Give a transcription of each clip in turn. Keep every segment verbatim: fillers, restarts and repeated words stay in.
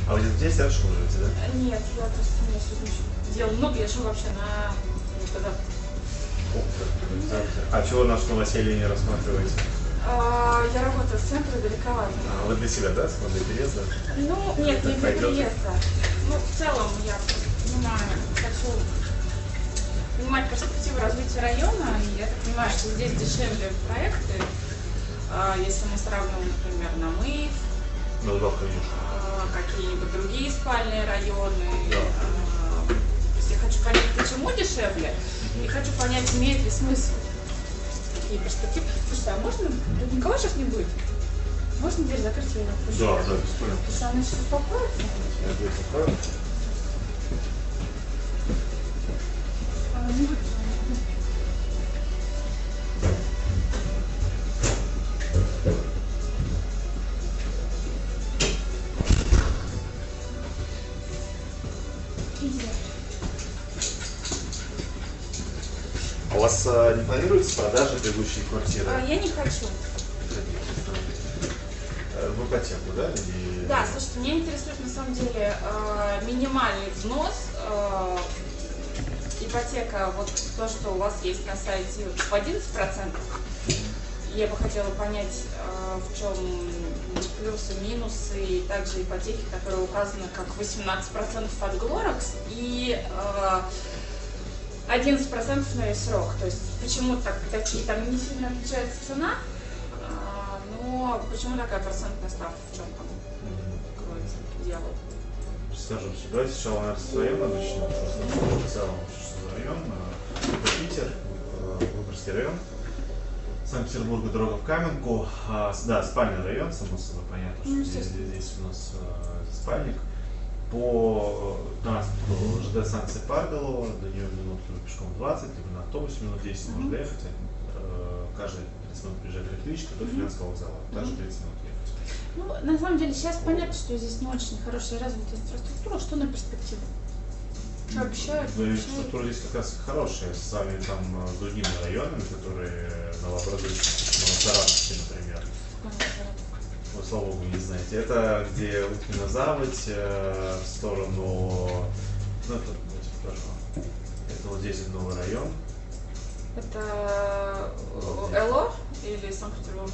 А вы здесь рядышком живете, да? Нет, я просто у меня сегодня делал много, я живу вообще на... Когда... А чего наш новоселье не рассматриваете? А, я работаю в центре далековато. А, вы для себя, да? Для переезда? Ну, нет, не для пойдет? переезда. Ну, в целом я понимаю, хочу понимать перспективу развития района, и я так понимаю, что здесь дешевле проекты, а, если мы сравниваем, например, Намыв, Ну да, конечно. а, какие-нибудь другие спальные районы. Да. А, то есть я хочу понять, почему дешевле, и хочу понять, имеет ли смысл. Какие перспективы. Слушай, а можно? Тут никого сейчас не будет? Можно дверь закрыть, я ее отпущу? Да, да, бесспорно. Потому что она сейчас успокоится. Я дверь закрою. Она не будет. Иди. А у вас а, не планируется продажа предыдущей квартиры? А, я не хочу. В ипотеку, да? Или... Да, слушайте, меня интересует на самом деле э, минимальный взнос, э, ипотека, вот то, что у вас есть на сайте в одиннадцать процентов. Я бы хотела понять, э, в чем плюсы, минусы, и также ипотеки, которые указаны как восемнадцать процентов от Глоракс и э, одиннадцать процентов на весь срок. То есть почему так, такие, там не сильно отличается цена, но почему такая процентная ставка, в чем там кроется дело? Скажем, давайте сначала, наверное, с района начнем, просто в целом, что за район, это Питер, Выборгский район, Санкт-Петербург, дорога в Каменку, а, да, спальный район, само собой, понятно, что Ну, здесь, здесь у нас а, спальник. По транспорту ЖД станции Парголова, до нее минут пешком двадцать, либо на автобусе минут десять mm-hmm. можно доехать, а, каждый тридцать минут приезжает электричка до Финляндского вокзала, также тридцать минут ехать. Ну, на самом деле, сейчас понятно, что здесь не очень хорошая развитая инфраструктура. Что на перспективу? Что обещают? Ну, инфраструктура здесь как раз хорошая, с вами там с другими районами, которые Новообразующие, Новосаратовске, например. Вы, слава богу, не знаете. Это где Уткина заводь, э, в сторону, ну это, давайте покажу. Это вот здесь новый район. Это ЭЛО или Санкт-Петербург?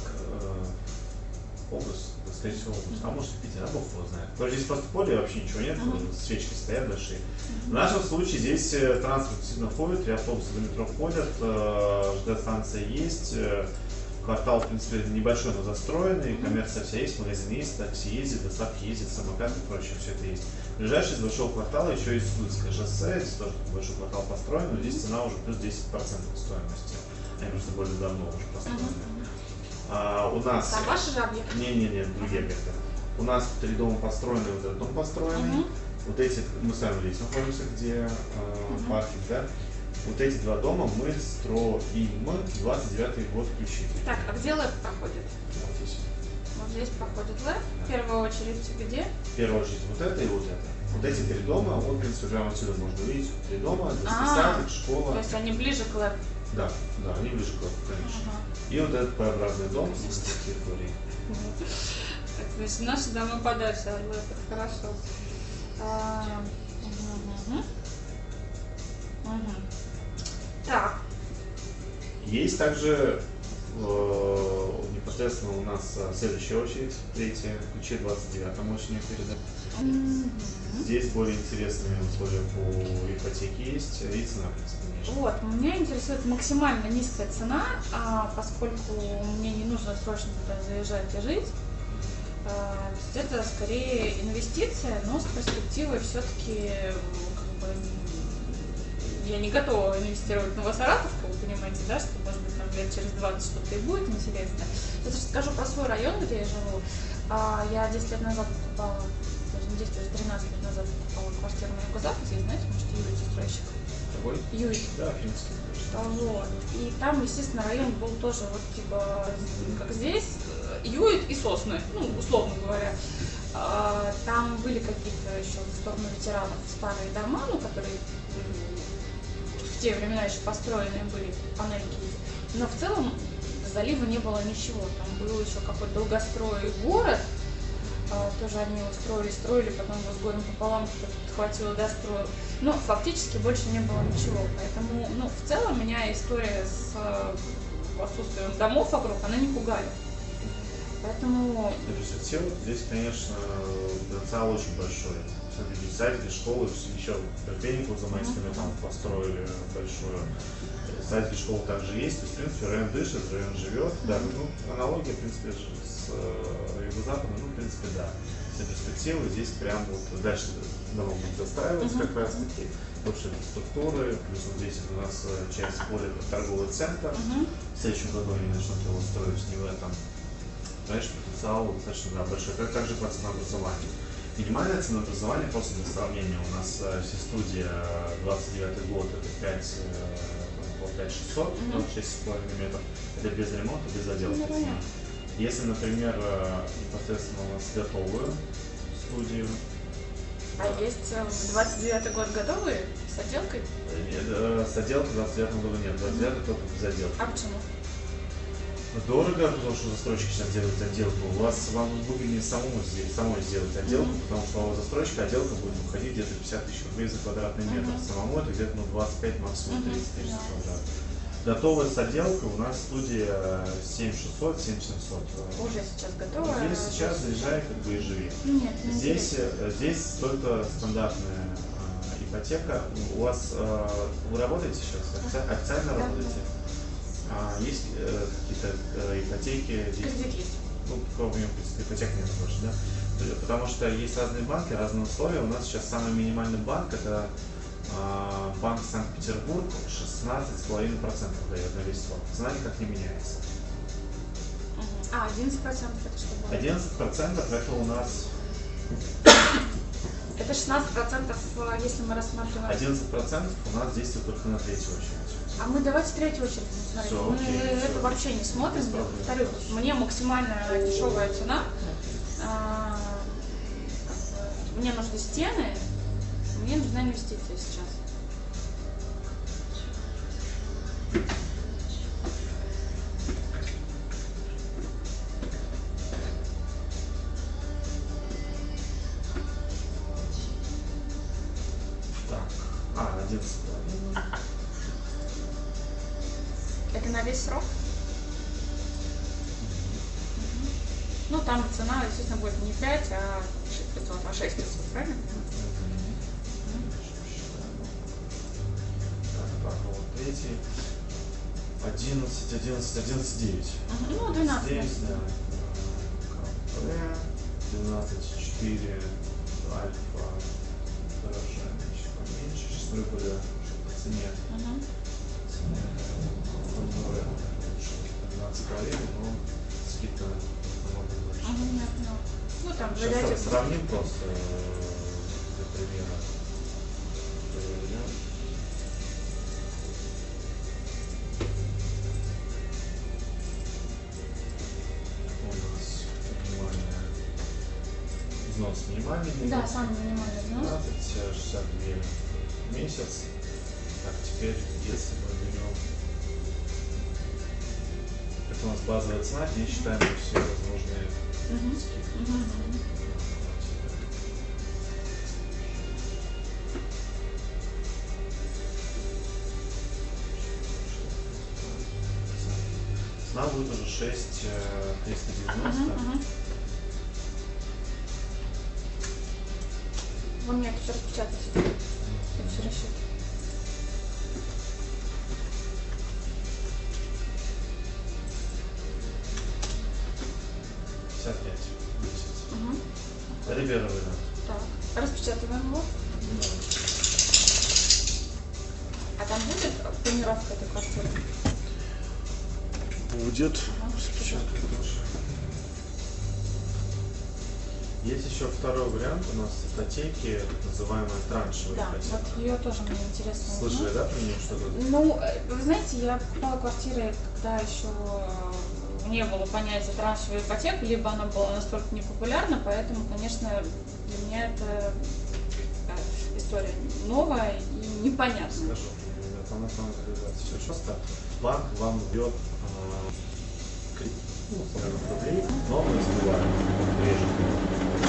Область, скорее всего, область. А может, Питер, а бог его знает. Потому что здесь просто поле, вообще ничего нет, uh-huh. свечки стоят большие. Uh-huh. В нашем случае здесь транспорт действительно ходит, и автобусы до метро ходят, ЖД-станция есть, квартал, в принципе, небольшой, но застроенный, коммерция вся есть, магазин есть, такси ездит, доставки ездит, самокат и прочее, все это есть. Ближайший из большого квартала еще есть Судовское шоссе, здесь тоже большой квартал построен, но здесь цена уже плюс десять процентов стоимости. Они просто более давно уже построены. Uh-huh. А, у нас... Там ваши же объекты? Не-не-не, другие объекты. У нас три дома построены, вот этот дом построенный. Uh-huh. Вот эти, мы с вами здесь находимся, где э, uh-huh. паркинг, да? Вот эти два дома мы строим двадцать девятый год включительно. Так, а где ЛЭП проходит? Вот здесь. Вот здесь проходит ЛЭП. В первую очередь где? В первую очередь вот это и вот это. Вот эти три дома, вот, в принципе, прямо отсюда можно увидеть. Три дома, детский садик, школа. То есть они ближе к ЛЭП? Да, да, они ближе к ЛЭП, конечно. Uh-huh. И вот этот П-образный дом с территорией. Так, значит, наши дома подальше от ЛЭП, это хорошо. А, угу, угу. Угу. Так. Есть также э, непосредственно у нас следующая очередь, третья, ключи двадцать девятом очень передать. Mm-hmm. Здесь более интересные условия по ипотеке есть, и цена, в принципе, ниже. Вот, меня интересует максимально низкая цена, а, поскольку мне не нужно срочно туда заезжать и жить. А, то есть это скорее инвестиция, но с перспективой все-таки как бы, я не готова инвестировать в Новосаратовку, вы понимаете, да, что может быть там лет через двадцать что-то и будет интересно. Я расскажу про свой район, где я живу. А, я десять лет назад покупала, даже не десять, даже тринадцать лет назад покупала квартиру на Юго-Западе, знаете, может, Юрий застройщик. Какой? Юрий. Да, финский. Вот. И там, естественно, район был тоже вот типа, как здесь, Юит и сосны, ну, условно говоря. А, там были какие-то еще в сторону ветеранов старые дома, ну, которые в те времена еще построенные были, панельки. Но в целом залива не было ничего. Там был еще какой-то долгострой город, А, тоже они его строили, строили, потом его с горем пополам кто-то подхватил и достроил. Ну, фактически больше не было ничего. Поэтому, ну, в целом меня история с э, отсутствием домов вокруг, она не пугает. Поэтому... Перспектива здесь, конечно, потенциал очень большой. Смотрите, садики, школы, еще Перпеннику за Майскими там построили большую. Садики, школы также есть. То есть, в принципе, район дышит, район живет. Да, ну, аналогия, в принципе, с юго-западом, ну, в принципе, да. Все перспективы здесь прям вот дальше дома будут застраиваться как раз таки. Больше инфраструктуры, плюс вот здесь у нас часть входит в торговый центр. В следующем году они начнут его строить не в этом. Конечно, потенциал достаточно да, большой. Как также по ценообразованию. Минимальное ценообразование просто для сравнения. У нас э, все студия двадцать девятый год, это пять шестьсот, шесть с половиной метров. Это без ремонта, без отделки. Ну, если, например, э, непосредственно у нас готовую студию. А да. Есть двадцать девятый год готовые с отделкой? Нет, э, с отделкой в двадцать девятом году нет, двадцать девятый только без отделки. А почему? Дорого, потому что застройщики сейчас делают отделку. У вас вам выгоднее самому здесь, самой сделать отделку, mm-hmm. потому что у застройщика отделка будет выходить где-то пятьдесят тысяч рублей за квадратный метр. Mm-hmm. Самому это где-то ну, двадцать пять, максимум тридцать тысяч mm-hmm. квадратов. Готовая с отделкой у нас студия семь шестьсот, семь семьсот. Уже сейчас готова? Здесь сейчас заезжай как бы и живи. Нет, не здесь, здесь только стандартная э, ипотека. У вас, э, вы работаете сейчас? Официально да. работаете? А есть э, какие-то э, ипотеки? Кредит есть. Ну, кроме ипотек нет больше, да? Потому что есть разные банки, разные условия. У нас сейчас самый минимальный банк это э, банк Санкт-Петербург, шестнадцать с половиной процентов дает на весь срок. Знаете, как не меняется? А, одиннадцать процентов это что было? одиннадцать процентов это у нас... Это шестнадцать процентов, если мы рассматриваем... одиннадцать процентов у нас действует только на третью очередь. А мы давайте третью очередь смотреть. Все, мы окей, это все. вообще не смотрим. Повторю, мне максимально дешевая цена. А, мне нужны стены, мне нужна инвестиция сейчас. Так, а, одиннадцать. Это на весь срок? Ну, там цена, естественно, будет не пять, а шесть пятьсот, а шесть пятьсот, правильно? Так, вот третий. одиннадцать, одиннадцать, одиннадцать, девять. Ну, двенадцать. девять, да. двенадцать, четыре, альфа, дорожание, чуть поменьше. Сейчас смотрю по цене. двенадцать с половиной, но скидка намного больше. Ага, нет, нет. Ну, там, сейчас дайте... сравним просто для примера. У нас минимальный взнос минимальный. Да, самый минимальный взнос. двенадцать шестьдесят два в месяц. Так, теперь, если мы берем... Это у нас базовая цена, не считаем все возможные uh-huh. скидки. Uh-huh. Цена будет уже шесть триста девяносто. Uh-huh. Uh-huh. Вы мне это все распечатаете. Это все расчет. пятьдесят пять месяц. Угу. Ривера вариант. Так, распечатываем его. Да. А там будет планировка этой квартиры? Будет. Ага. Распечатывать тоже. Есть еще второй вариант у нас ипотеки, так называемая траншевая Да, ипотека. вот ее тоже мне интересно. Слышали, да, про нее что-то? Ну, вы знаете, я покупала квартиры, когда еще не было понятия траншевой ипотеки, либо она была настолько непопулярна, поэтому, конечно, для меня это история новая и непонятная. Скажу, там на самом деле все просто. Банк вам дает э, ну, рублей, но мы сбываем реже.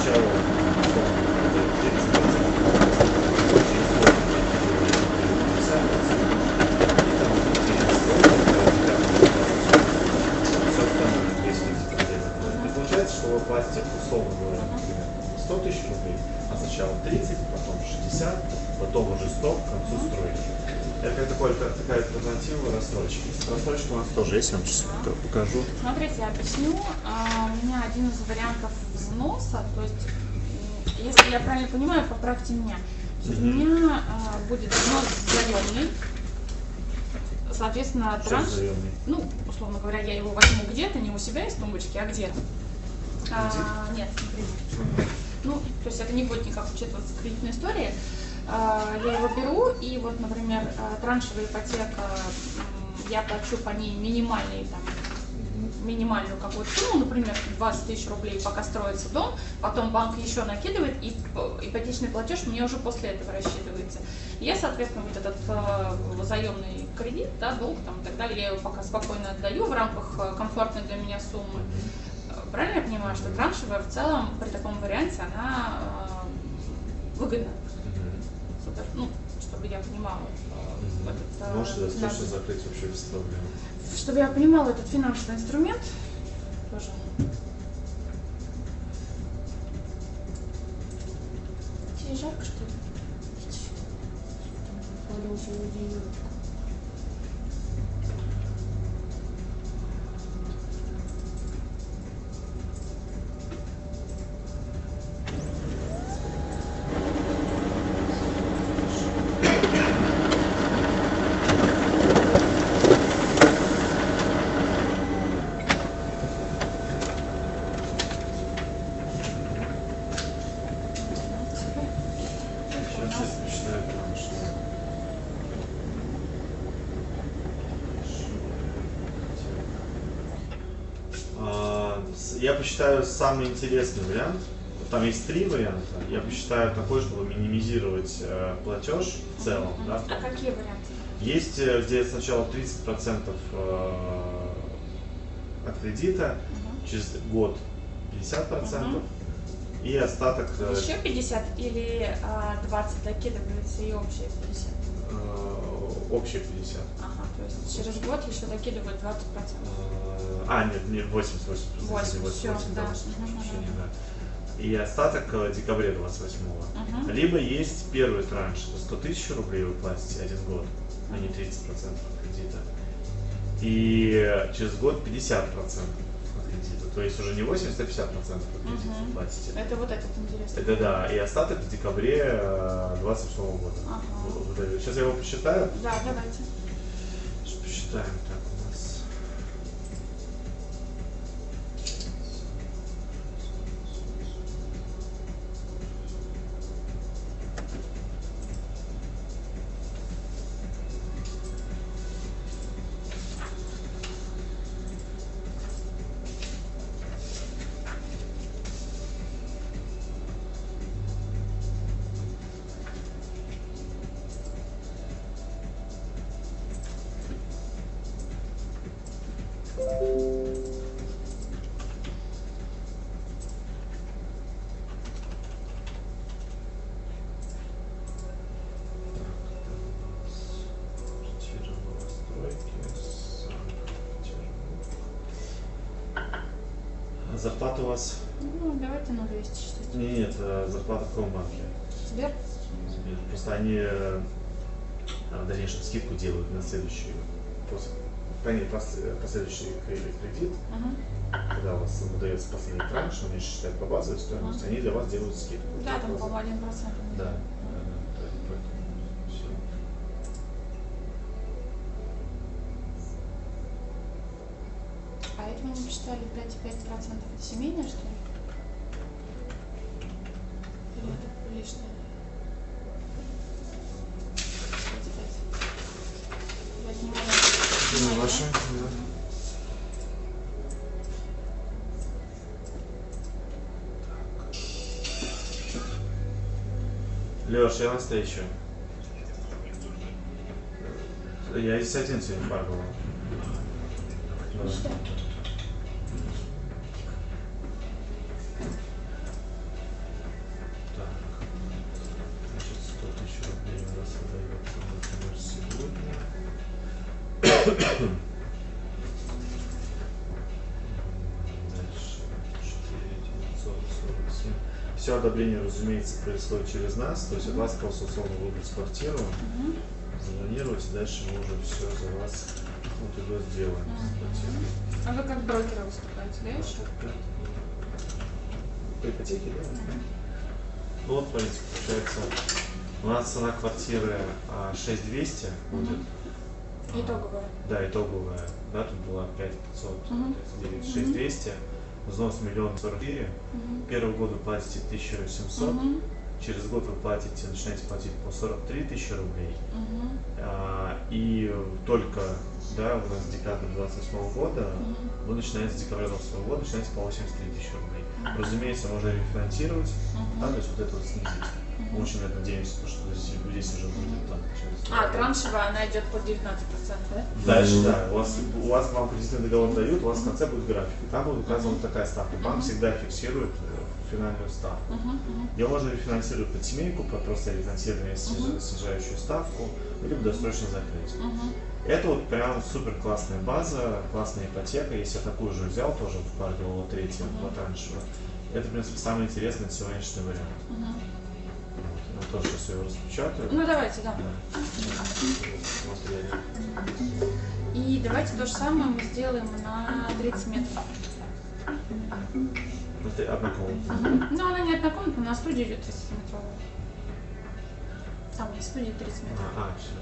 получается, что вы платите, условно говоря, например, сто тысяч рублей, а сначала тридцать, потом шестьдесят, потом уже сто к концу стройки. Это как такой, как такая альтернатива рассрочки. Рассрочка у нас тоже есть, я вам сейчас покажу. Смотрите, я объясню. А, у меня один из вариантов взноса, то есть, если я правильно понимаю, поправьте меня. У меня а, будет взнос заемный. Соответственно, Что транш, заемный? ну, условно говоря, я его возьму где-то, не у себя из тумбочки, а где-то. А, нет, например. Ну, то есть это не будет никак учитываться кредитной истории. А, я его беру, и вот, например, траншевая ипотека, я плачу по ней минимальный там, минимальную какую-то сумму, например, двадцать тысяч рублей, пока строится дом, потом банк еще накидывает, и ипотечный платеж мне уже после этого рассчитывается. Я, соответственно, вот этот э, заемный кредит, да, долг там, и так далее, я его пока спокойно отдаю в рамках комфортной для меня суммы. Правильно я понимаю, что траншевая в целом при таком варианте, она э, выгодна? Супер. Ну, чтобы я понимала. Э, этот, э, Можете достаточно закрыть вообще без проблем. Чтобы я понимала этот финансовый инструмент, тоже. Тебе жарко, что ли? Я посчитаю самый интересный вариант. Там есть три варианта. Я посчитаю такой, чтобы минимизировать э, платеж в целом. Uh-huh. Да. А какие варианты? Есть, где сначала тридцать процентов э, от кредита, uh-huh. через год пятьдесят процентов, uh-huh. и остаток... Э, Еще пятьдесят или а, двадцать докидывается и общее пятьдесят? Э, общее пятьдесят. Ага, то есть через год еще докидывают двадцать процентов. А, нет, не восемьдесят восемь процентов. восемьдесят, все, да. да. Uh-huh. И остаток в декабре двадцать восьмого. Uh-huh. Либо есть первый транш, это сто тысяч рублей вы платите один год, uh-huh. а не тридцать процентов кредита. И через год пятьдесят процентов от кредита. То есть уже не восемьдесят, а пятьдесят процентов от кредита uh-huh. платите. Это вот этот интересный. Это да, и остаток в декабре двадцать восьмого года. Uh-huh. Сейчас я его посчитаю. Да, давайте. Сейчас посчитаем так у нас. Зарплата у вас? Ну, давайте на двести считать. Нет, нет, зарплата в каком банке? Сбер? Сбер. Просто они в дальнейшем скидку делают на следующий, после, последующий кредит, uh-huh. когда у вас выдается последний транш, они считают по базовой стоимости, uh-huh. они для вас делают скидку. Да, там, по-моему, один процент. Да. да, да, да, да. А это мы не посчитали пять и пять процентов. Это семейное, что ли? Или это лишнее? пять и пять. Я понимаю. Ну, ваши, да. Леш, я настоящий. Я здесь один сегодня пар был. Да. Так. Значит, сто тысяч рублей у нас выдается, например, сегодня. Дальше. все одобрение, разумеется, происходит через нас, то есть от вас просто условно выбрать квартиру, Мгм. забронировать, и дальше мы уже все за вас вот его сделаем. Мгм. А вы как брокеры выступаете, да, еще? По ипотеке, да? Ну вот, смотрите, получается, у нас цена квартиры а, шесть тысяч двести будет. Итоговая. Да, итоговая, да, тут была пять тысяч пятьсот, Мгм. девять, шесть тысяч двести, взнос миллион сорок четыре, Мгм. первый год вы платите тысячу семьсот, Мгм. через год вы платите, начинаете платить по сорок три тысячи рублей, Мгм. а, и только, да, у нас декабрь двадцать восьмого года, Мгм. вы начинаете с декабря двадцать восьмого года, начинаете по восемьдесят три тысячи рублей. Мгм. Разумеется, можно рефинансировать, Мгм. да, то есть вот это вот снизить. Мгм. Мы очень на это надеемся, потому что здесь, здесь уже будет там через... А, траншевая, она идет под девятнадцать процентов, да? Дальше, да, у вас, у вас вам кредитный договор дают, у вас в конце будет график. И там будет указана такая ставка. Банк всегда фиксирует э, финальную ставку. Мгм. Мгм. Ее можно рефинансировать под семейку, под просто рефинансирование снижа- Мгм. снижающую ставку, либо досрочно закрыть. Мгм. Это вот прям супер классная база, классная ипотека. Если я такую же взял, тоже в парке Лола третья, Мгм. траншево, это, в принципе, самый интересный на сегодняшний вариант. Мгм. Вот. Я тоже сейчас ее распечатаю. Ну давайте, да. Да. Смотрели. И давайте то же самое мы сделаем на тридцать метров. Это одна комната. Мгм. Ну, она не однокомнатная, на студии идет тридцатиметровая. Там есть студия тридцать метров. А, а, все.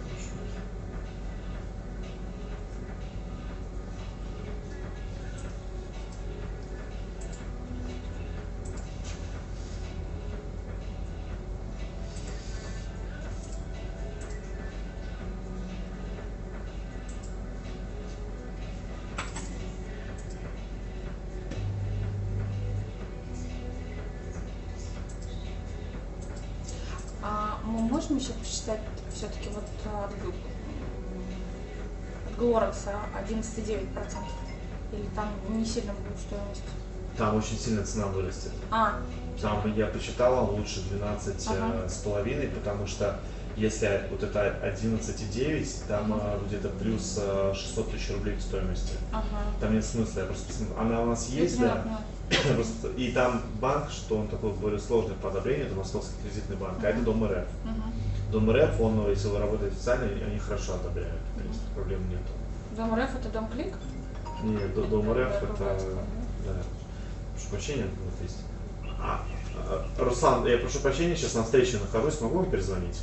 А мы можем еще посчитать все-таки вот а, от, г- от Глорекса одиннадцать целых девять десятых процента? Или там не сильно будет стоимость? Там очень сильно цена вырастет. А, Там я посчитала лучше двенадцать Ага. с половиной, потому что если вот это одиннадцать целых девять десятых, там Мгм. а, где-то плюс а, шестьсот тысяч рублей к стоимости. ага. Там нет смысла, я просто посмотрю. Она у нас есть, Я да. поняла. Просто- И там банк, что он такой более сложный по одобрению, это Московский кредитный банк, а это Мгм. Дом РФ. Мгм. Дом РФ, он, если вы работаете официально, они хорошо одобряют, то есть проблем нет. Дом РФ это дом Клик? Нет, Д- Дом РФ Это это, братство, да, прошу прощения, вот есть. А, а, Руслан, я прошу прощения, сейчас на встрече нахожусь, могу вам перезвонить?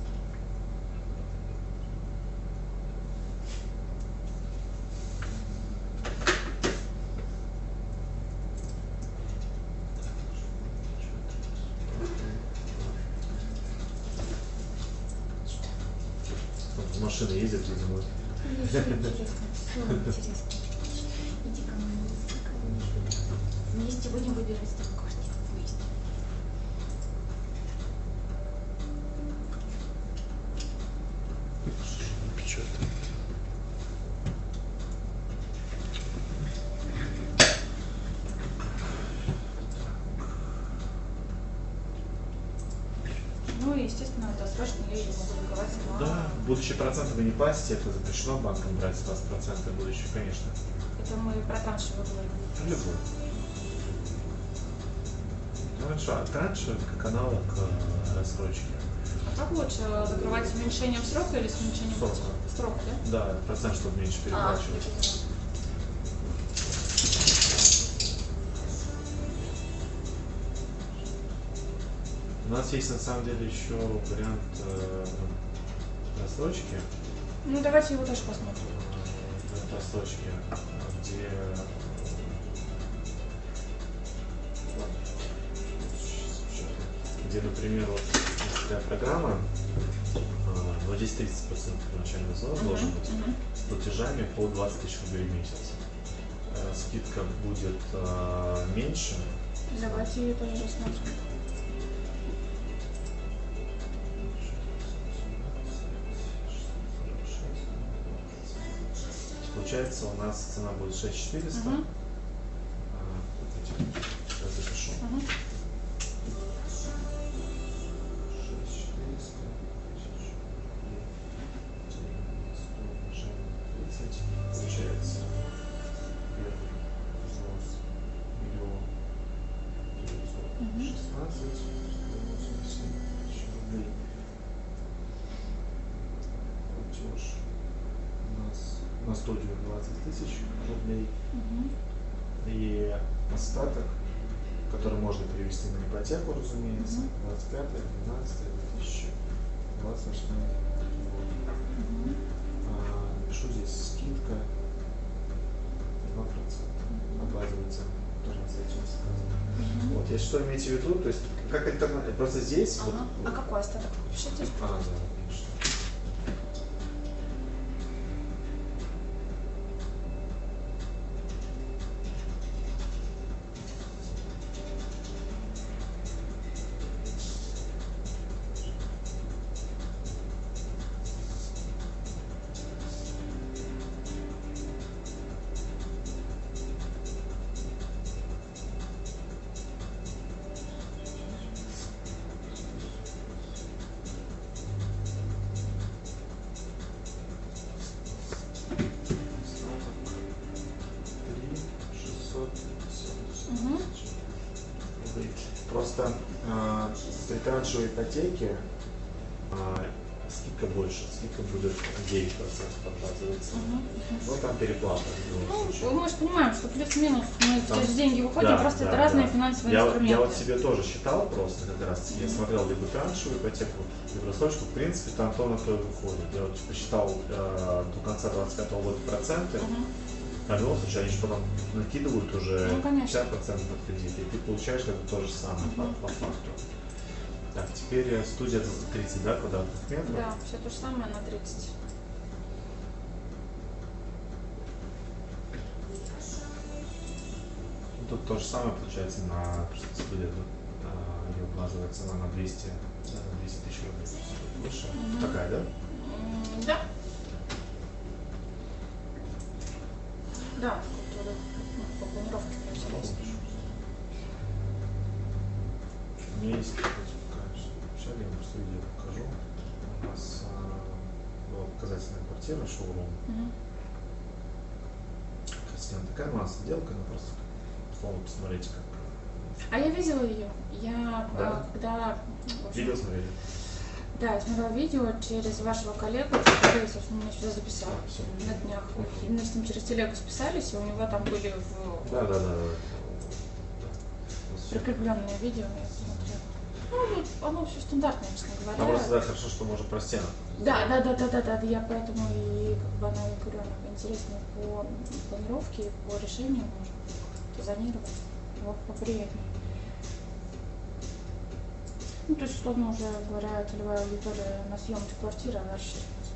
Вот машина ездит, видимо. Все интересно, все интересно. Иди ко мне, иди ко мне. Вместе будем выбирать с тобой квартиру. Вместе. Печатает. Ну и, естественно, досрочно я ее могу договаривать на... Да, будущие проценты вы не платите, это запрещено банком брать с вас проценты будущие, конечно. Это мы про траншевую говорим. Любой. Транш, а транш это как аналог э, рассрочки. А как лучше, закрывать с уменьшением срока или с уменьшением Срока. срока, да? Да, процент, чтобы меньше А, переплачивать. я поняла. У нас есть на самом деле еще вариант э, рассрочки. Ну давайте его тоже посмотрим. Э, рассрочки, где где, например, вот есть такая программа, э, ну, здесь тридцать процентов начальный взнос должен быть, Мгм. с платежами по двадцать тысяч рублей в месяц. Э, скидка будет э, меньше. Давайте ее тоже рассмотрим. Получается, у нас цена будет шесть тысяч четыреста. Мгм. А, давайте, сейчас запишу. Мгм. шесть тысяч четыреста, тысяча рублей, сто умножаем на тридцать, получается первый взнос миллион девятьсот шестнадцать. девятнадцать, восемьдесят тысяч рублей. Платеж у нас на студию двадцать тысяч рублей. Мгм. И остаток, который можно перевести на ипотеку, разумеется, Мгм. двадцать пятое, двенадцатое, две тысячи двадцать восьмой год. Мгм. А, напишу здесь скидка два процента от базовой цены, тоже на сайте сказано. Мгм. Вот, если что имейте в виду, то есть как альтернатива, просто здесь вот, Ага. А вот- какой остаток? Пишите. а, да, конечно. три шестьсот семьдесят Мгм. тысяч рублей. Просто а, при траншевой ипотеке а, скидка больше, скидка будет девять процентов от базовой цены. Мгм. Мгм. Ну там переплата в любом Ну, случае. мы же понимаем, что плюс-минус мы Там- те же деньги выходим, Да, просто да, это разные да. финансовые я, вот- инструменты. я вот себе тоже считал просто как раз, я Мгм. смотрел либо траншевую ипотеку, либо рассрочку, в принципе, там то на то и выходит. Я вот посчитал э, до конца двадцать пятого года проценты, Мгм. а в любом случае они же потом накидывают уже Ну, конечно. пятьдесят процентов от кредита, и ты получаешь как бы то же самое по, Мгм. по факту. Так, теперь э, студия тридцать, да, квадратных метров. Да, все то же самое на тридцать. Ну, тут то же самое получается на студия, тут а, ее базовая цена на двести, да, на двести тысяч рублей выше. Мгм. Такая, да? М, Да. Да, скульптуры, ну, по планировке интересно. У меня есть, конечно, сейчас я вам просто видео покажу. У нас а, была показательная квартира, шоурум. Мгм. Красивая такая у нас сделка, но просто словно посмотрите, как А я видела ее. Я Да? а, когда в общем, видео смотрели. да, я смотрела видео через вашего коллегу, который, собственно, меня сюда записал А, всё. на днях. Мгм. И мы с ним через телегу списались, и у него там были в... Да, да, да. прикрепленные видео, я смотрела. Ну, ну, оно все стандартное, честно Там говоря. просто да, хорошо, что можно про стену. Да, да, да, да, да, да, я поэтому и как бы она, я говорю, она интереснее по планировке, по решению можно как-то зонировать, вот поприятнее. Ну, то есть, условно уже говоря, целевая аудитория на съемке квартиры, она рассчитывается.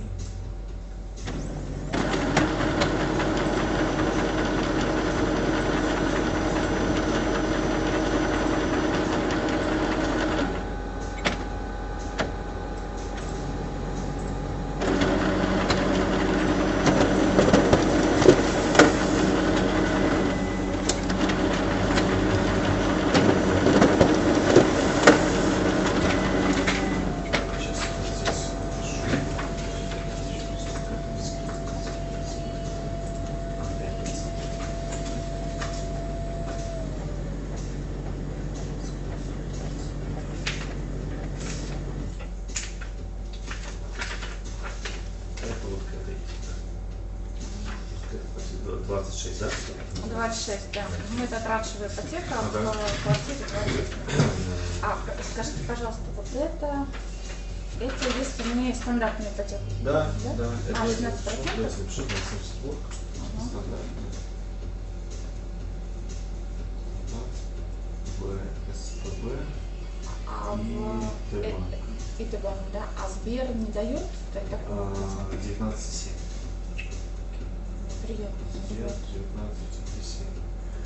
Сейчас здесь напишу. Это вот к этой. К этой квартире двадцать шесть, да? двадцать шесть, да. Ну, это траншевая ипотека Ага. в квартире двадцать шесть. А, скажите, пожалуйста, вот это, это если не стандартная ипотека? Да, Да? да. А, Это шестнадцать процентов? давайте напишу на Санкт-Петербург. Ага. Стандартная. БСПБ А и в... э, Т-банк. И Т-банк, да. А Сбер не дает такого процента? девятнадцать семь. Приятно. девятнадцать семь.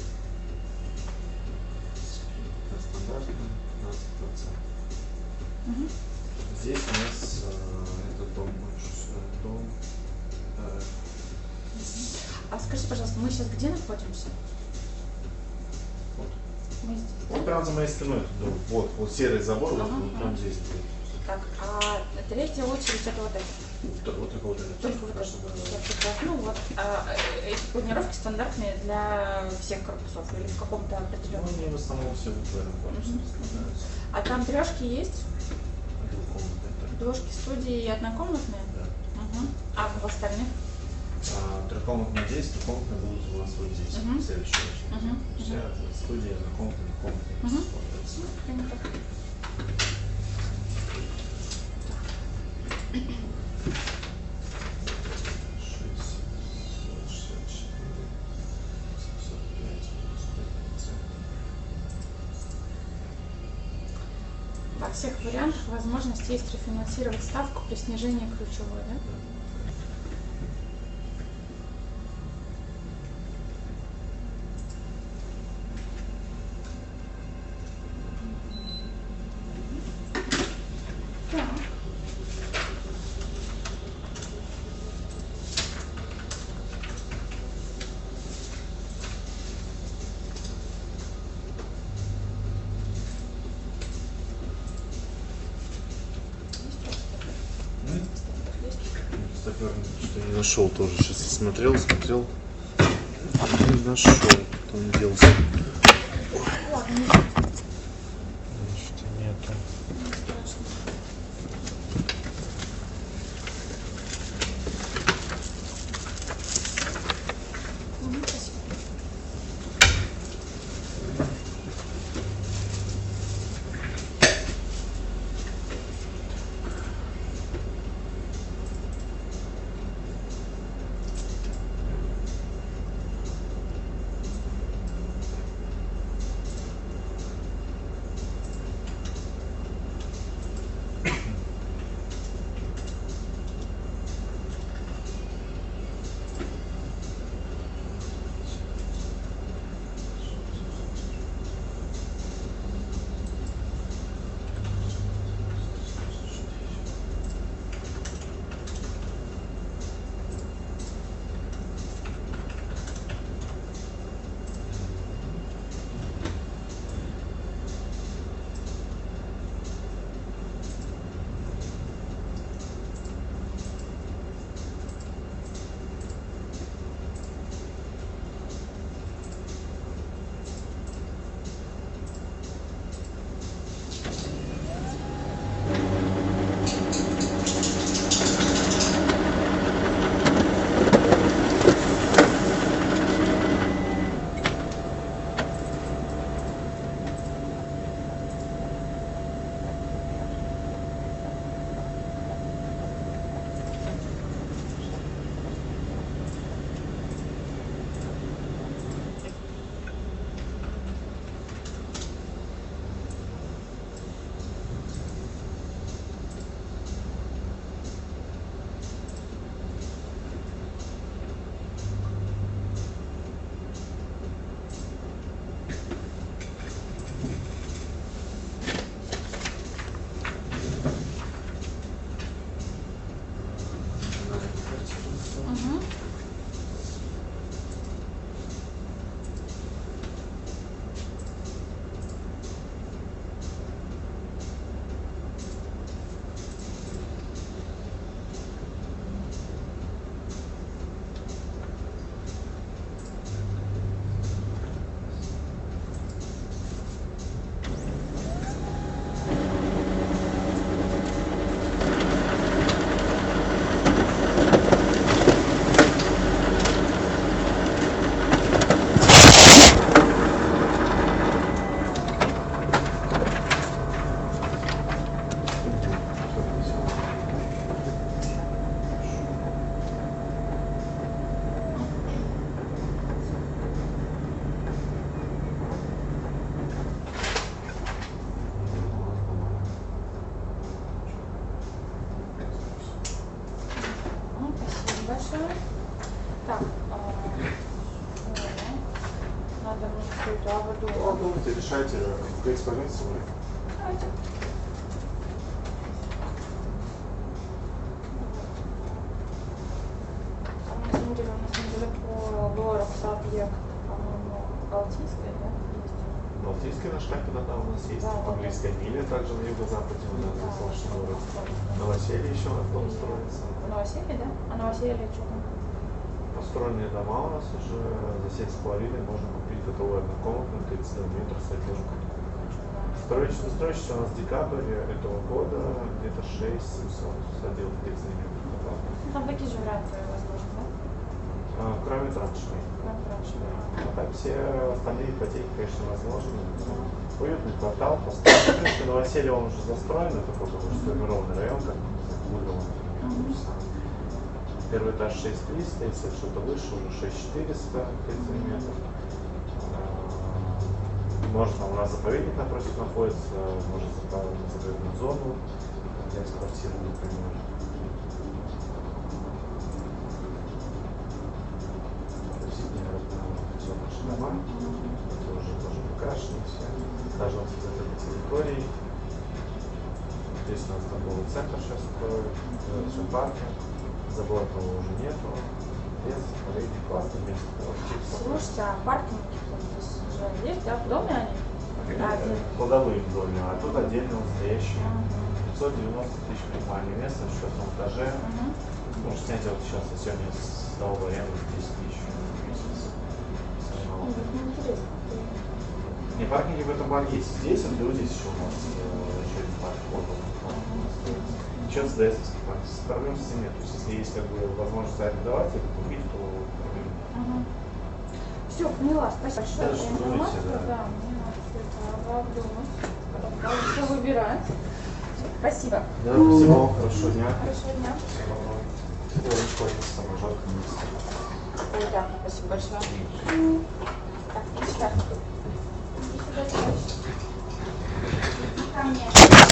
Стандартная пятнадцать процентов. Мгм. Здесь у нас э, этот дом, э, дом э, А скажите, пожалуйста, мы сейчас где находимся? вот. Мы здесь, Вот да? прям за моей спиной. тут, Вот, вот серый забор, вот, Ага, вот прям ага. здесь будет. Так, а третья очередь это вот это. То- Вот такого вот Только вот это. Я прекрасно. Ну вот, а, э, эти планировки стандартные для всех корпусов или в каком-то Ну, определенном? они в основном все в этом корпусе Мгм. располагаются. А там трешки есть? Двухкомнатные только. Двушки, студии и однокомнатные? Да. Угу. А в остальных? А, трехкомнатные здесь, трехкомнатные будут у нас вот здесь, Мгм. в следующей очереди. Мгм. Вся студия однокомнатная, комнатная Мгм. располагается. Ну, принято. шесть, шестьдесят четыре, семьсот пять, девяносто пять. Во всех вариантах возможность есть рефинансировать ставку при снижении ключевой, да? Так. Стопер что не нашел тоже. Сейчас смотрел, смотрел. Не нашел. Кто он делся. Ладно, не Что нету. страшно. Мгм, спасибо. Мгм. Ну, спасибо большое. Так, а, ладно. Надо мне какую-то аводу. Ну, думайте, решайте, как экспозиция с собой. Давайте. А на самом деле, на самом деле по доллару объект, по-моему, Балтийская, да, есть? Балтийская на Шляпина, да, у нас есть. Да, да, Английская миля также на юго-западе у нас достаточно город. Новоселье еще у нас дом строится. Новоселье, да? А новоселье что там? Построенные дома у нас уже за семь с половиной можно купить готовую однокомнатную, тридцать метров с одежкой. Строительство, строительство у нас декабрь этого года, где-то шесть семьсот с отделом тридцать метров. Ну, там такие же варианты возможно, да? А, кроме траншей. Прям раньше. А так все остальные ипотеки, конечно, возможны. Уютный квартал, построен. В принципе, Новоселье он уже застроен, это такой уже сформированный район, как Гудрово. Первый этаж шесть триста, если что-то выше, уже шесть четыреста тридцать метров. Может, там у нас заповедник напротив находится, может заправить на заповедную зону, взять квартиру, например. Все наши дома, это уже тоже покрашены все, даже вот с этой территорией. Здесь у нас торговый центр сейчас строят, все парки, забора того уже нету. Лес, полей, классное место. Слушайте, а паркинги тут здесь уже есть, да? В доме они? А, Э, где? Кладовые в доме, а тут отдельно настоящие. Ага. пятьсот девяносто тысяч минимальное место в четвертом этаже. Ага. Может снять вот сейчас, я сегодня сдал в аренду десять тысяч в месяц. Ну, ну, интересно. Не, паркинги в этом баре есть. Здесь вот люди еще у нас э, еще один парк. Вот он. Еще СДСовский парк. Проблем с этим нет. То есть если есть как бы возможность арендовать или купить, то проблем нет. Ага. Все, поняла. Спасибо большое Да, за что информацию. думаете, да. Да, мне надо все это обдумать. Потом все выбирать. Спасибо. Да, спасибо вам. Хорошего дня. Хорошего дня. Всего доброго. Ой, школьница, самое жаркое место. Ой, да, спасибо большое. Так, ну что? До свидания.